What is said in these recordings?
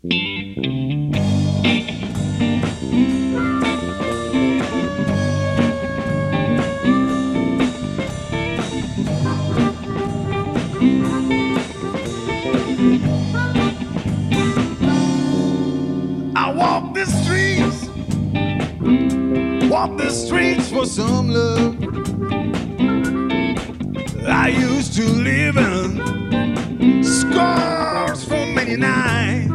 I walk the streets for some love. I used to live in scars for many nights.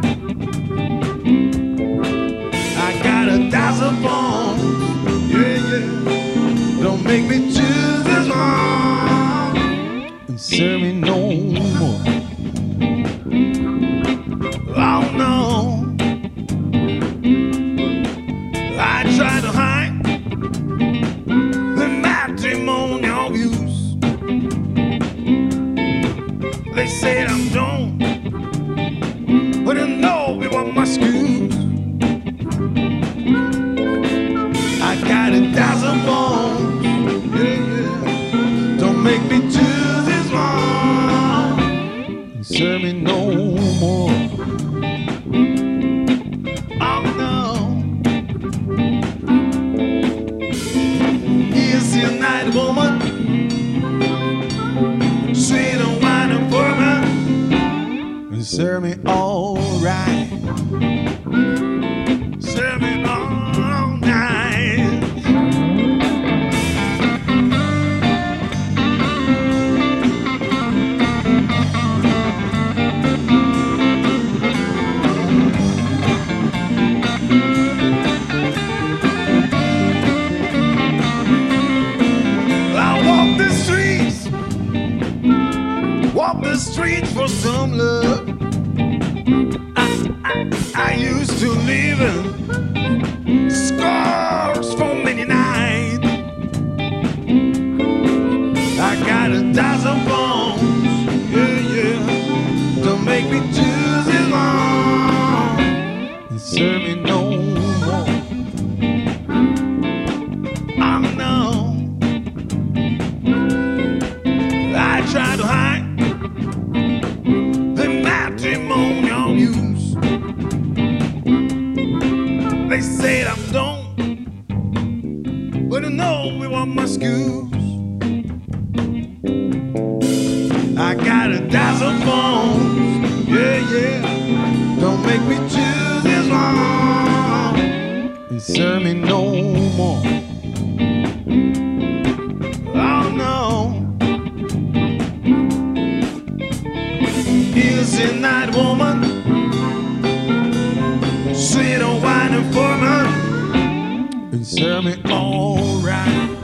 I got a thousand bones, yeah, yeah. Don't make me choose this one and serve me no more. Oh no, I try to hide the matrimonial views. They said I'm done, but I know it was my excuse. I got a thousand bones, yeah, yeah. Don't make me choose this one and serve me no more. Oh no, here's your night woman, sweet and wine and bourbon, and serve me all right. Serve me all night. I walk the streets for some love. I used to live in scars for many nights. I got a thousand bones, yeah, yeah. Don't make me choose it long and serve me no more. Oh no, I try to hide the matrimonial views. They said I'm done, but I know we want my excuse. I got a thousand bones, yeah, yeah. Don't make me choose this one and serve me no more. Oh no, here's a night woman, sweet and wine and bourbon, and serve me all right.